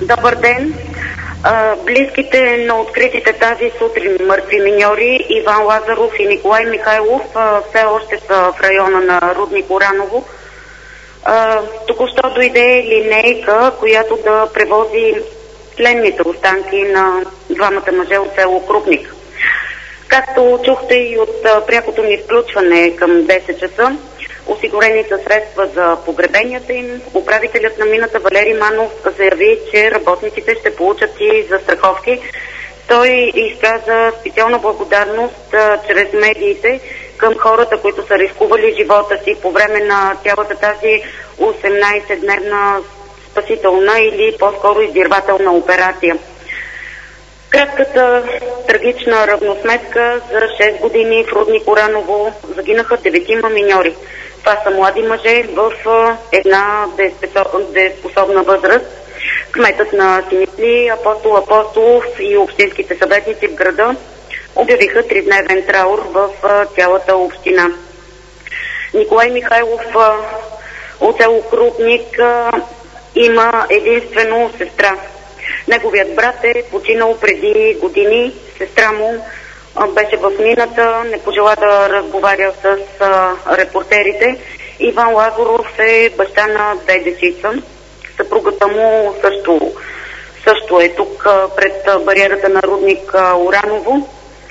Добър ден! Близките на откритите тази сутрин мъртви миньори Иван Лазаров и Николай Михайлов все още са в района на рудник Ураново. Току-що дойде линейка, която да превози тленните останки на двамата мъже от село Крупник. Както чухте и от прякото ми включване към 10 часа, осигурени са средства за погребенията им. Управителят на мината Валери Манов заяви, че работниците ще получат и застраховки. Той изказа специална благодарност чрез медиите към хората, които са рискували живота си по време на цялата тази 18-дневна спасителна или по-скоро издирвателна операция. Кратката трагична равносметка: за 6 години в рудник Ураново загинаха 9 миньори. Това са млади мъже в една дееспособна възраст. Кметът на Симитли Апостол Апостолов и общинските съветници в града обявиха 3-дневен траур в цялата община. Николай Михайлов от село Крупник има единствено сестра. Неговият брат е починал преди години. Сестра му беше в мината, не пожела да разговаря с репортерите. Иван Лазаров е баща на 2 дечица. Съпругата му също е тук пред бариерата на рудник Ураново.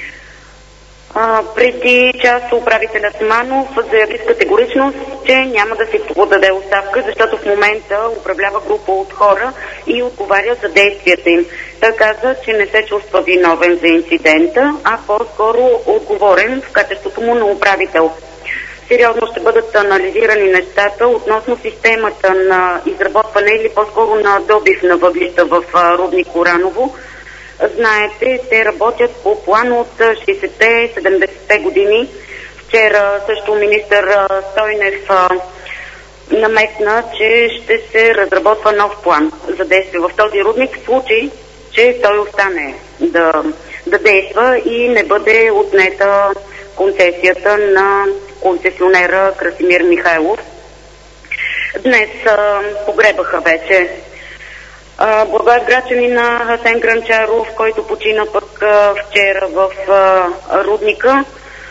Преди час управителят Манов заяви с категоричност, че няма да си подаде оставка, защото в момента управлява група от хора и отговаря за действията им. Той каза, че не се чувства виновен за инцидента, а по-скоро отговорен в качеството му на управител. Сериозно ще бъдат анализирани нещата относно системата на изработване или по-скоро на добив на въглища в рудник Ураново. Знаете, те работят по план от 60-70-те години. Вчера също министър Стойнев намекна, че ще се разработва нов план за действие в този рудник, в случай, че той остане да действа и не бъде отнета концесията на концесионера Красимир Михайлов. Днес погребаха вече благоевградчанина Асен Гранчаров, който почина пък вчера в рудника.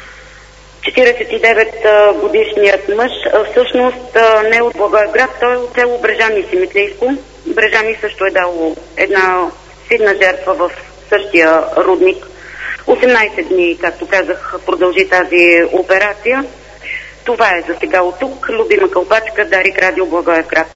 49 годишният мъж, всъщност не от Благоевград, той е от село Брежани Симитлийско. Брежани също е дало една сидна жертва в същия рудник. 18 дни, както казах, продължи тази операция. Това е за сега от тук. Любима Кълбачка, Дарик Радио, Благоевград.